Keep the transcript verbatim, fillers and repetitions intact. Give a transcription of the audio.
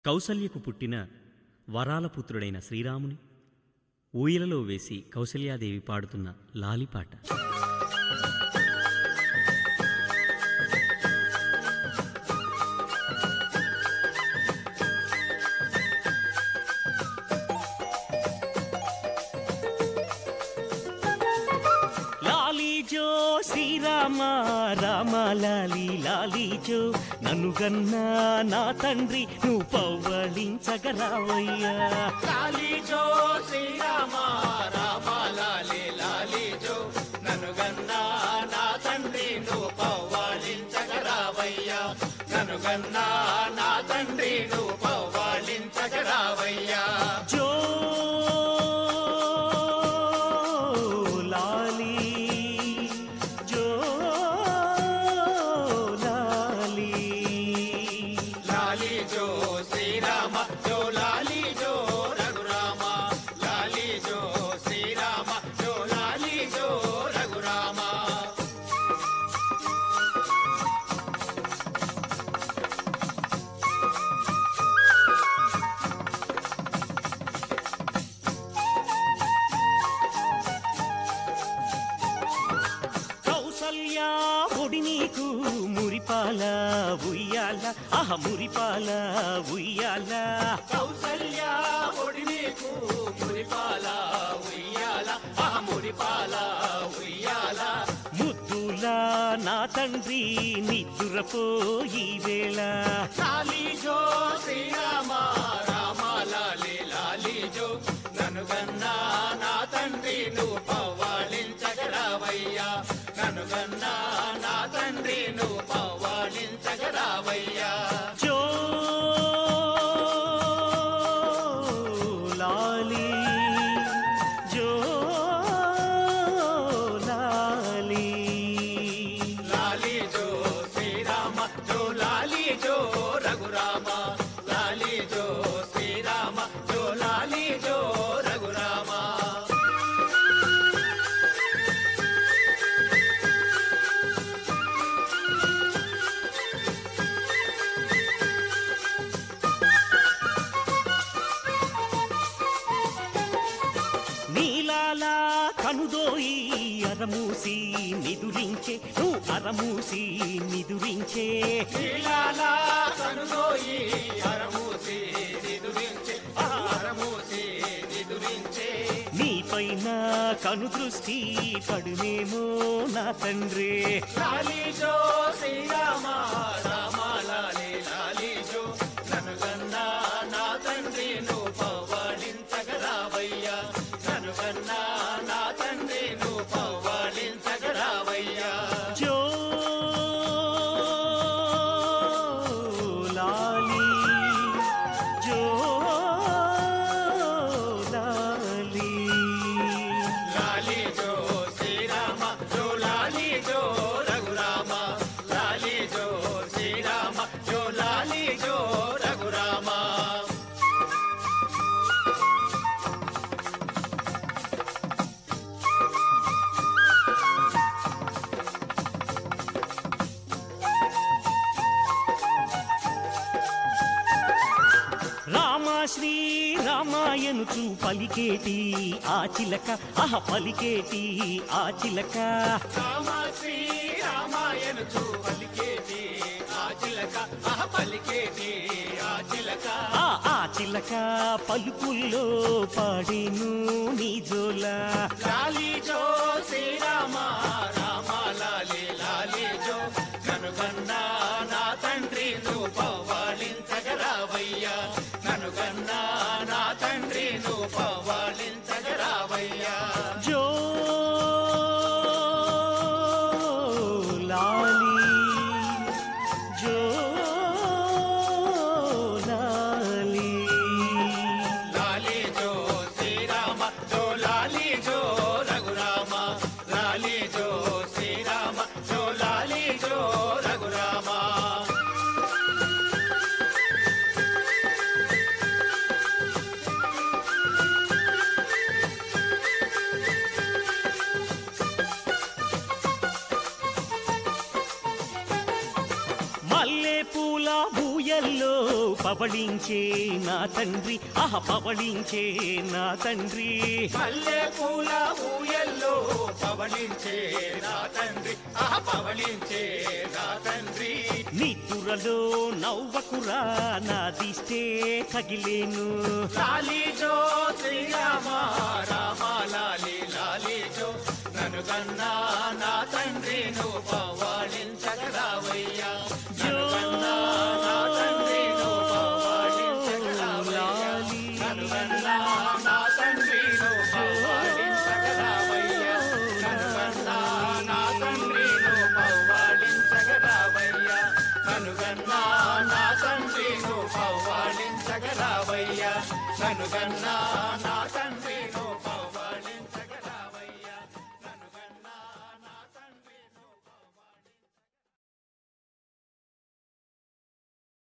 కౌసల్యకు పుట్టిన వరాల పుత్రుడైన శ్రీరాముని ఊయలలో వేసి కౌసల్యాదేవి పాడుతున్న లాలిపాట. లాలీజో శ్రీరామ రామ లాలి లాలీజో, నన్ను గన్నా నా తండ్రి నువ్వు పవ్వళించగరావయ్యా. లాలీజో శ్రీరామ రామ లాలి లాలీజో, నన్ను గన్నా నా తండ్రి నువ్వు పవ్వళించగరావయ్యా. నన్ను గన్నా నా తండ్రి నువ్వు పవ్వళించగరావయ్యా. జో లాలి జో లాలి లాలీజో శ్రీరామ జో లాలీజో రఘురామ. లాలీజో శ్రీరామ జో లాలీజో రఘురామ. కౌసల్యా ఒడి నీకు మురిపాల ఉయ్యాల, ఆహ మురిపాల ఉయ్యాల. కౌసల్య ఒడి నీకు మురిపాల ఉయ్యాల, ఆ మురిపాల ఉయ్యాల. ముద్దులా నా తండ్రి నిద్దురపోయి వేళ. లాలీజో శ్రీరామ రామ లాలి లాలీజో, నన్ను గన్నా నా తండ్రి నువ్వు పవ్వళించగరావయ్యా. నన్ను గన్నా నా తండ్రి నువ్వు పవ్వళించగరావయ్యా. జో లాలి జో లాలి లాలీజో శ్రీరామ జో లాలీజో రఘురామ. లాలీజో శ్రీరామ జో లాలీజో రఘురామ. నీలాలా కనుదోయి అరమూసి నిదురించే, నువ్వు అరమూసి నిదురించే. నీలాలా కనుదోయి అరమూసి నిదురించే, ఆ అరమూసి నిదురించే. నీ పైన కను దృష్టి పడునేమో నా తండ్రి. లాలీజో శ్రీరామ రామ లాలి లాలీజో, నన్ను గన్నా నా తండ్రి నువ్వు పవ్వళించగరావయ్యా. నన్ను గన్నా నా తండ్రి నువ్వు పవ్వళించగరావయ్యా. జో లాలి జో లాలి లాలీజో శ్రీరామ జో లాలీజో రఘురామ. లాలీజో శ్రీరామ జో లాలీజో రఘురామ. రామ శ్రీ రామాయణుచు పలికేటి ఆ చిలక, ఆహ పలికేటి ఆ చిలక. రామ శ్రీ రామాయణుచు పలికేటి ఆ చిలక, ఆ పలికేటి ఆ చిలక. ఆ ఆ చిలక పలుకుల్లో పాడేను నీ జోల. లాలీజో శ్రీరామ రామ లాలి లాలీజో, నన్ను గన్నా నా తండ్రి నువ్వు పవ్వళించగరావయ్యా. నన్ను గన్నా నా తండ్రి నువ్వు పవ్వళించగరావయ్యా. జో లాలి జో లాలి లాలీజో శ్రీరామ జో లాలీజో రఘురామ. లాలీజో శ్రీరామ జో లాలీజో రఘురామ. పవళించే నా తండ్రి ఆహ పవళించే నా తండ్రి మల్లె పూల ఊయల్లో పవళించే నా తండ్రి ఆహ పవళించే నా తండ్రి నిద్దురలో నవ్వకురా నా దిష్టే తగిలేను లాలీజో శ్రీరామ రామ లాలి లాలీజో నన్ను కన్నా నా తండ్రి నువ్వు పవాళించగరావయ్యా నన్ను కన్నా నా తండ్రి నువ్వు పవాళించగరావయ్యా నన్ను కన్నా నా తండ్రి నువ్వు పవాళించగరావయ్యా నన్ను కన్నా నా తండ్రి నువ్వు పవాళించగరావయ్యా నన్ను కన్నా నా తండ్రి నువ్వు పవాళించగరావయ్యా నన్ను కన్నా